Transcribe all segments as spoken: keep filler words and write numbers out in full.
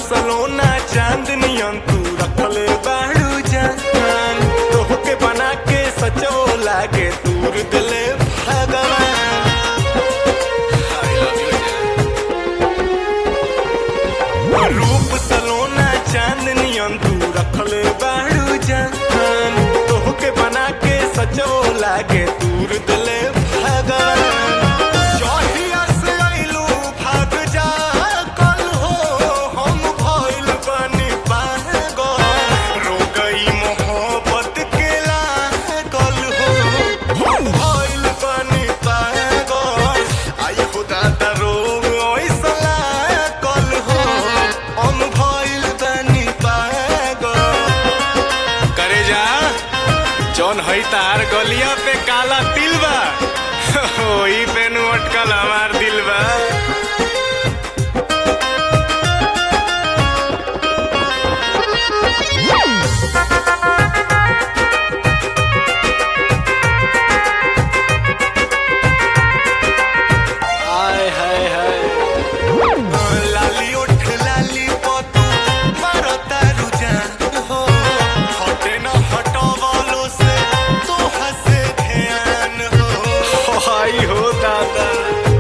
सलोना चांदनियन तू रखले बाड़ू जान, तोहके बना के सचो लागे दूर दिले भगवान। रूप सलोना चांदनियन तू रखले बाड़ू जान, तोहके बना के सचो लागे दूर दिले भगवान। जौन हई तार गलिया पे काला तिल बा वही पे नु अटकल हमार दिल बा। हाय हाय हाय लाली उठ लाली पोतू मारता रुजा हो, हटे न हटवालो से तो हंसे ध्यान हो। हाय हो दादा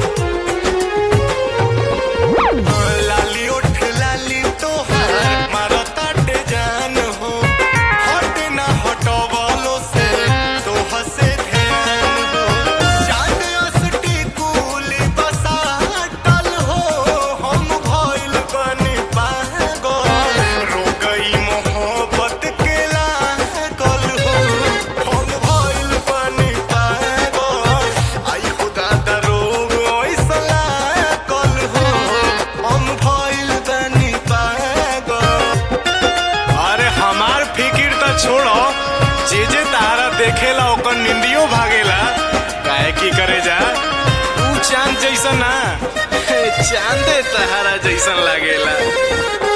लाली उठ लाली तो मारता टे जान हो, हटे न हटवालो से तो हंसे ध्यान हो। चांद असटी कूली बसा टल हो, हम भइल बनी पागल, रो गई मोहब्बत के लागल हो, हम भइल बनी पागल। आई खुदा दा रोग ऐसा लागल हो, हम भइल बनी पागल। अरे हमार फिकिर तो छोड़ो, जे जे तारा देखेला ओकर निंदियो भागेला। काहे की करे जा तू चांद जैसा ना चांदे तहारा जैसन लागेला।